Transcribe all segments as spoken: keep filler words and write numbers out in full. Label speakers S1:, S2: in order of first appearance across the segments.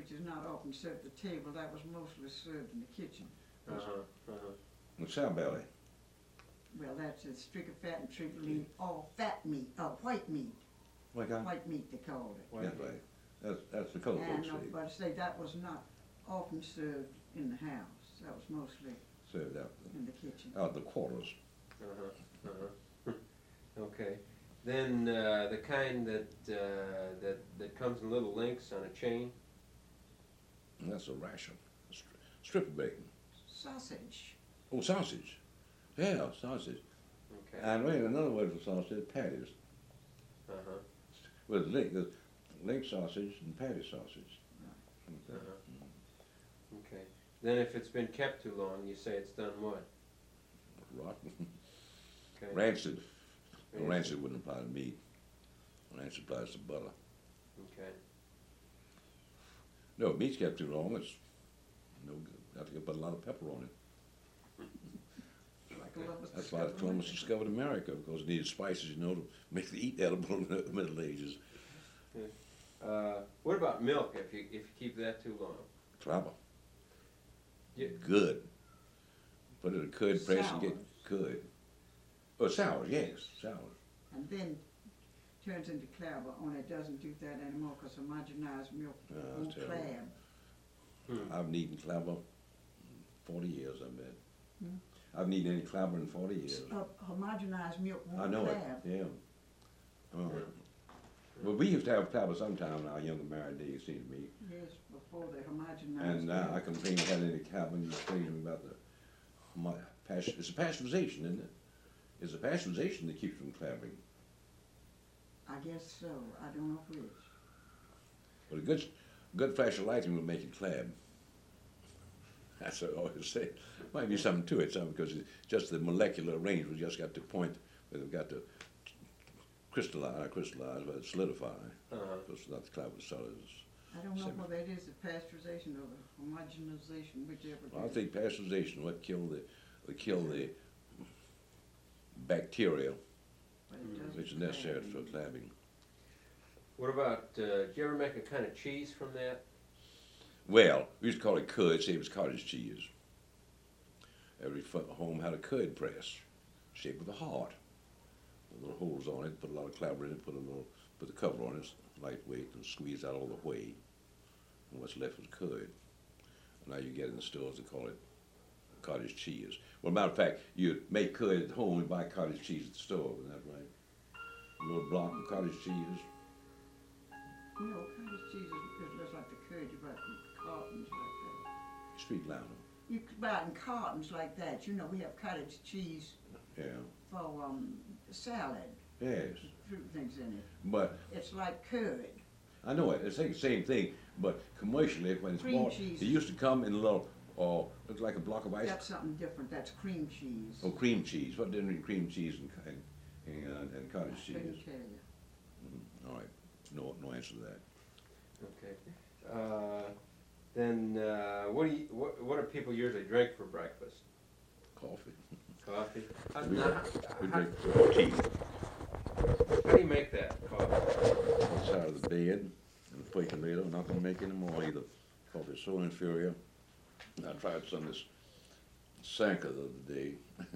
S1: which is not often served at the table, that was mostly served in the kitchen.
S2: Uh-huh, uh-huh.
S3: And sow belly.
S1: Well, that's a stricken fat and triple lean, all fat meat, uh, white meat,
S3: Like I,
S1: white meat they called it.
S2: White
S3: that's
S2: meat.
S3: right. That's, that's the color
S1: And,
S3: folks
S1: uh,
S3: say.
S1: but I say that was not often served in the house, that was mostly
S3: Served out,
S1: in the kitchen.
S3: out the quarters.
S2: Uh-huh, uh-huh. Okay. Then, uh, the kind that, uh, that, that comes in little links on a chain?
S3: And that's a ration. A stri- strip of bacon.
S1: Sausage.
S3: Oh, sausage. Yeah, sausage.
S2: Okay.
S3: And wait, another word for sausage, patties.
S2: Uh-huh,
S3: With link, the link sausage and patty sausage.
S2: uh-huh. Okay. Then if it's been kept too long, you say it's done what?
S3: Rotten.
S2: Okay.
S3: Rancid. Well,
S2: Rancid.
S3: rancid wouldn't apply to meat. Rancid applies to butter.
S2: Okay.
S3: No, if meat's kept too long, it's no good. You have to put a lot of pepper on it.
S1: Like Columbus
S3: That's why
S1: discovered
S3: Columbus
S1: America.
S3: discovered America, because it needed spices, you know, to make it eat edible in the Middle Ages.
S2: Uh, what about milk if you, if you keep that too long?
S3: Clabber.
S2: Yeah.
S3: Good. Put it in a curd press and get
S1: Sour.
S3: curd. Oh, sour, yes, sour.
S1: And then turns into clabber, only it doesn't do that anymore, cause homogenized milk
S3: Yeah, that's
S1: won't
S3: terrible.
S1: clab.
S2: Hmm.
S3: I've eaten clabber forty years, I bet.
S1: Hmm?
S3: I've eaten any clabber in forty years.
S1: Uh, homogenized milk
S3: I
S1: won't
S3: know it,
S1: clab.
S3: yeah. Oh. Well, we used to have clabber sometime in our younger married days, seemed to me.
S1: Yes, before they homogenized
S3: And uh, I
S1: milk.
S3: complained about any clabber, and you explained about the, homo- passion, it's a pasteurization, isn't it? It's a pasteurization that keeps from clabbering.
S1: I guess so, I don't know which.
S3: But a good, good flash of lightning will make it clab. That's what I always say. Might be something to it, something, because it's just the molecular arrangement, we just got to point where they've got to crystallize, not crystallize, but solidify.
S2: Uh-huh.
S3: Because not the clabber solids.
S1: I don't know
S3: Semi-
S1: whether it is the pasteurization or the homogenization, whichever it
S3: Well, I
S1: is.
S3: think pasteurization would kill the, would kill the bacteria,
S1: But it doesn't
S3: which is necessary
S1: clab.
S3: for clabbing.
S2: What about, uh, do you ever make a kind of cheese from that?
S3: Well, we used to call it curd, same as cottage cheese. Every fo- home had a curd press, shaped with a heart. With little holes on it, put a lot of clabber in it, put a little, put the cover on it, lightweight, and squeeze out all the whey. And what's left was curd. And now you get in the stores, they call it cottage cheese. Well, matter of fact, you make curd at home and buy cottage cheese at the store, isn't that right? A little block of cottage cheese.
S1: No, cottage cheese is, is just like the curd you buy from cartons like that.
S3: Street louder.
S1: You could buy it in cartons like that, you know, we have cottage cheese
S3: Yeah.
S1: for, um, salad,
S3: Yes.
S1: fruit things in it.
S3: But
S1: It's like curd.
S3: I know it. It's the same thing, but commercially, when it's
S1: Cream
S3: bought,
S1: cheese.
S3: it used to come in a little, or look like a block of ice.
S1: That's something different, that's cream cheese.
S3: Oh, cream cheese. What difference between cream cheese and and, and, uh, and cottage
S1: I couldn't
S3: cheese?
S1: tell you.
S3: Mhm. All right. No, no answer to that.
S2: Okay. Uh, then, uh, what do you, what, what do people usually drink for breakfast?
S3: Coffee.
S2: Coffee? How,
S3: We
S2: now,
S3: We
S2: how,
S3: drink tea.
S2: how do you make that coffee?
S3: Outside of the bed and the percolator. I'm not going to make any more either. Coffee's so inferior. I tried some this Sanka the other day.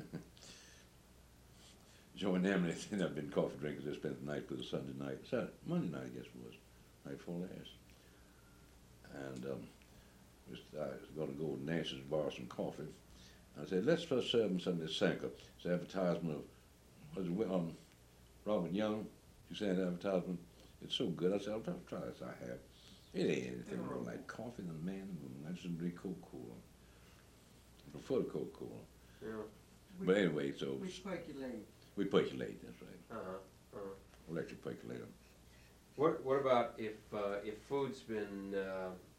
S3: Joe and Emily, they've been coffee drinkers. They spent the night with us Sunday night. Saturday, Monday night, I guess it was. Night before last. And um, just, I was going to go to Nancy's and borrow some coffee. I said, let's first serve them some of this Sanka. It's an advertisement of, was it, um, Robert Young? He said advertisement. It's so good. I said, I'll try try this. I have. It ain't anything more like coffee than man. I just drink Coca-Cola. I prefer Coca-Cola.
S2: Yeah.
S1: We-
S3: But anyway, so
S1: We percolate.
S3: we percolate, that's right.
S2: Uh-huh, uh-huh.
S3: Electric percolator.
S2: What, what about if, uh, if food's been, uh,